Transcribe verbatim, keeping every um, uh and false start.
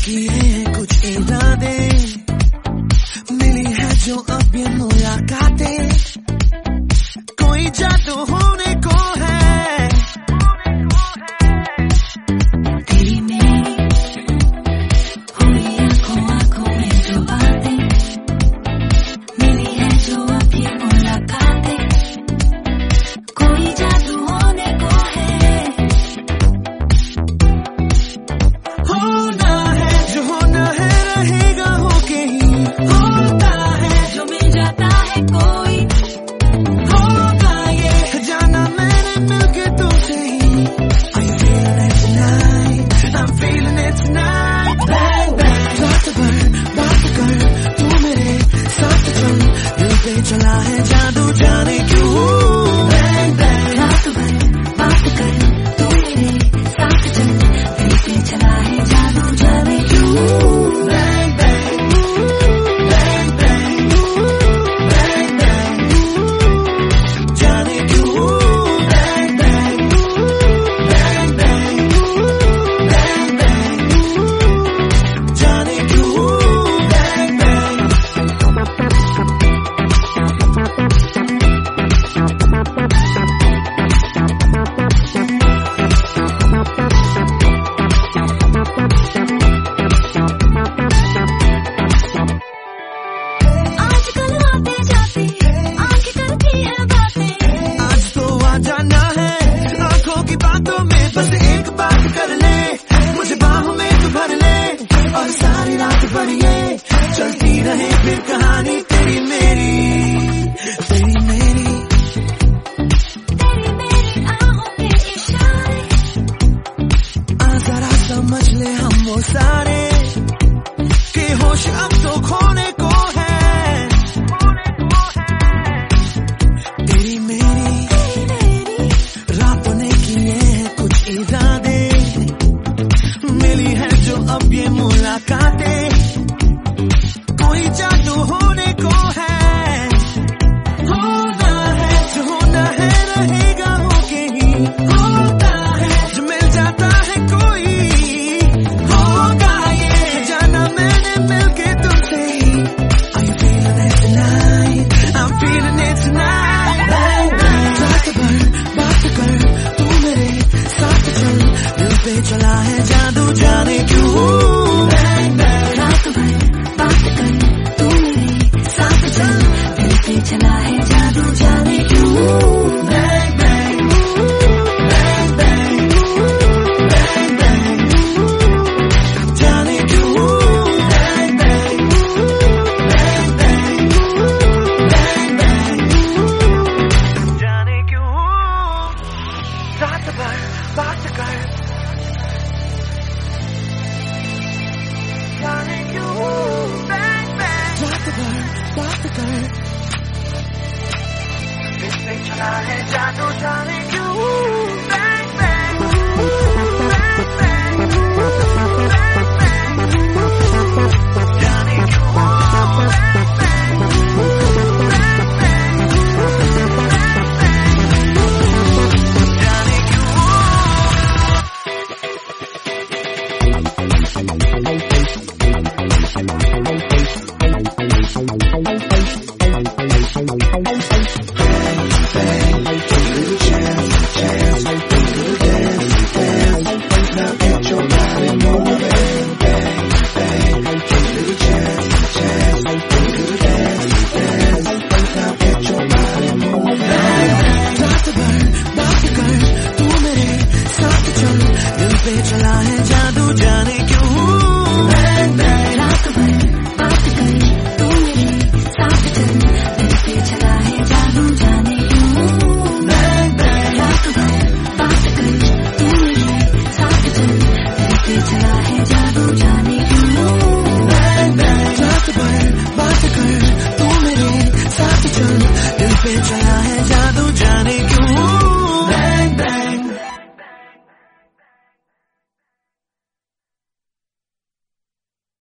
किए हैं कुछ इरादे, मिली है जो अब ये मुलाकातें, कोई जादू होने को है। तेरी मेरी हुई आंखों आंखों में जो बातें, मिली है जो अब ये मुलाकातें, कोई जादू होने को है। होना है जो होना है, रहेगा होके ही होता है, जो मिल जाता है कोई होगा ये जाना मैंने मिलके तुमसे ही। Are you feeling it tonight? I'm feeling it tonight. Bang bang रात भर बात कर तू मेरे साथ चल, दिल पे चला है जादू जाने क्यों। Bang bang रात भर बात कर तू मेरे साथ चल, दिल पे चला है जादू जाने क्यों। bang bang bang bang bang bang जाने क्यों। Bang bang bang bang bang bang जाने क्यों। Bang bang आजकल आते जाते आंखें करती है बातें, आज तो आ जाना है आंखों की बातों में, बस एक बात कर ले, मुझे बाहों में तू भर ले, और सारी रात भर ये चलती रहे फिर कहानी तेरी मेरी तेरी मेरी। तेरी मेरी आहों के इशारे, आ जरा समझ ले हम वो सारे के होश अब तो खोने को है। तेरी मेरी रातों ने किए हैं कुछ इरादे, मिली है जो अब ये मुलाकातें, कोई जादू होने को है। होना है जो होना है, रहेगा होके ही होता है, जो मिल जाता है कोई होगा ये जाना मैंने मिलके तुमसे ही। Are you feeling it tonight? I'm feeling it tonight. Bang bang रात भर बात कर तू मेरे साथ चल, दिल पे चला है जादू जाने क्यों। Bang bang रात भर बात कर तू मेरे साथ चल, दिल पे चला है जादू जाने क्यों। bang bang bang bang bang bang जाने क्यों। Bang bang bang bang bang bang जाने क्यों। रात भर बात कर जाने क्यों। Bang bang रात भर बात कर, दिल पे चला है जादू जाने क्यों। Bang bang bang bang bang bang जाने क्यों। Bang bang bang bang जाने रात भर बात कर तू मेरे साथ चल, दिल पे चला है जादू जाने क्यों। Bang bang रात भर बात कर तू मेरे साथ चल, दिल पे चला है जादू जाने क्यों। bang bang रात भर बात कर तू मेरे साथ चल, दिल पे चला है जादू जाने क्यों। bang bang रात भर बात कर तू मेरे साथ चल, दिल पे चला है